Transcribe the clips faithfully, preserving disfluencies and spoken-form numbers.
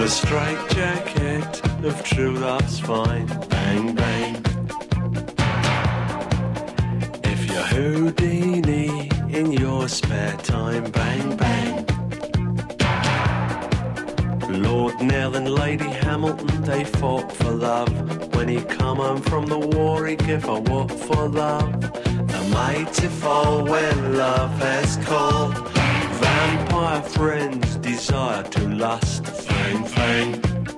The straight jacket of true love's fine. Bang, bang. If you're Houdini in your spare time. Bang, bang. Lord Nell and Lady Hamilton, they fought for love. When he come home from the war, he give a what for love. The mighty fall when love has called. Vampire friends desire to lust. Bang, bang.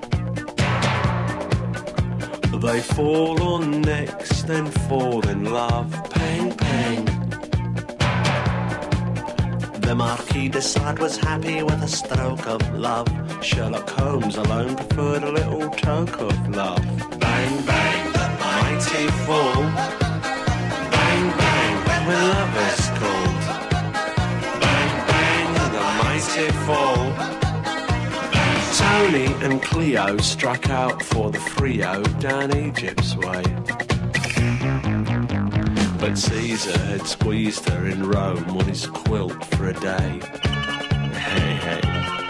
They fall on necks, then fall in love. Pang, pang. The Marquis de Sade was happy with a stroke of love. Sherlock Holmes alone preferred a little toke of love. Bang, bang, the mighty fall. Bang, bang, when love is called. Bang, bang, the mighty fall. Tony and Cleo struck out for the Frio down Egypt's way. But Caesar had squeezed her in Rome on his quilt for a day. Hey, hey.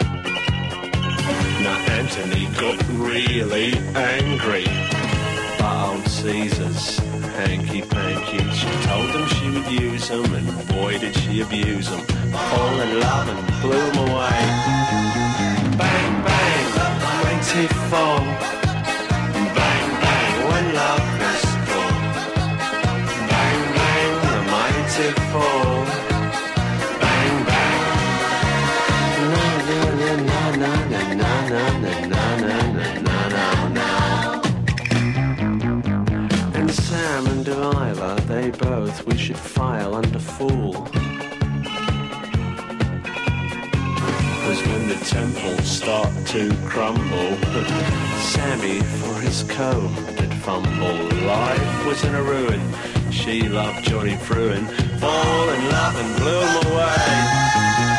Now Antony got really angry. But old Caesar's hanky-panky. She told him she would use him, and boy did she abuse him. Fall in love and blew him away. Bang, bang, the mighty fall. Bang, bang, when love is called. Bang, bang, the mighty fall. Bang, bang. Na na na na na na na na na na na na. And Sam and Delilah, they both wish it file under fool. Cause when the temples start to crumble, Sammy for his comb did fumble. Life was in a ruin, she loved Johnny Fruin. Fall in love and blew him away.